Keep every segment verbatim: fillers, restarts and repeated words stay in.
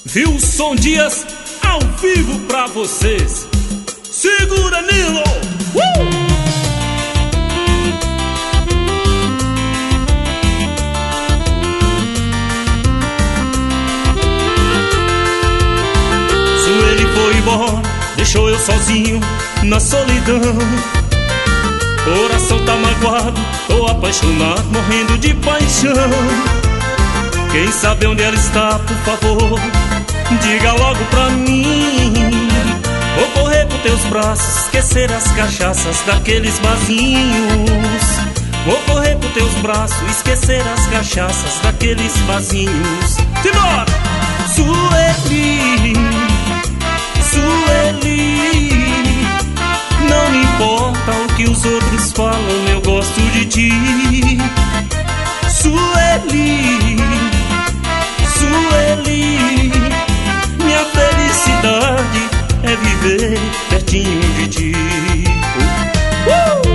Wilson Dias ao vivo pra vocês. Segura, Nilo! Uh! Sueli foi embora, deixou eu sozinho na solidão. Coração tá magoado, tô apaixonado, morrendo de paixão. Quem sabe onde ela está, por favor, diga logo pra mim. Vou correr pros teus braços, esquecer as cachaças daqueles vasinhos. Vou correr pros teus braços, esquecer as cachaças daqueles vasinhos. Simbora! Sueli, Sueli, não me importa o que os outros falam, eu gosto de ti. Sueli, Sueli, minha felicidade é viver pertinho de ti. uh!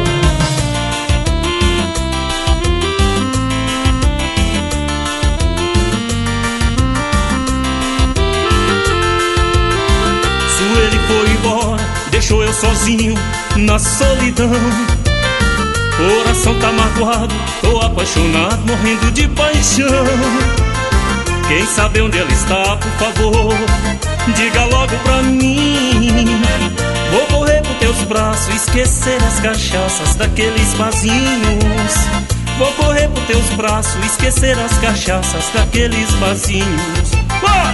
Sueli foi embora, deixou eu sozinho na solidão. Coração tá magoado, tô apaixonado, morrendo de paixão. Quem sabe onde ela está, por favor, diga logo pra mim. Vou correr pros teus braços, esquecer as cachaças daqueles vasinhos. Vou correr pros teus braços, esquecer as cachaças daqueles vasinhos. ah!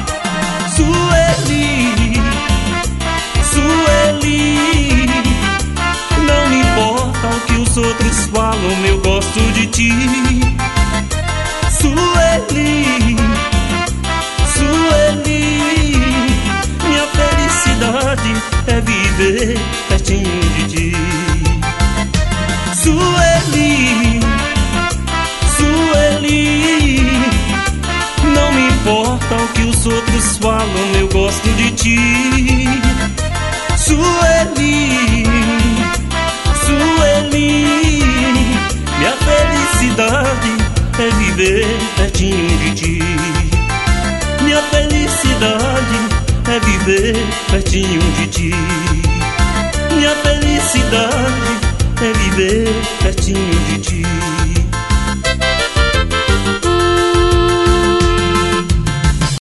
Sueli, Sueli, não me importa o que os outros falam, eu gosto de ti. Sueli, Sueli, minha felicidade é viver pertinho de ti. Sueli, Sueli, não me importa o que os outros falam, eu gosto de ti. Sueli, Sueli, minha felicidade é viver pertinho de ti. Minha felicidade é viver pertinho de ti. Minha felicidade é viver pertinho de ti.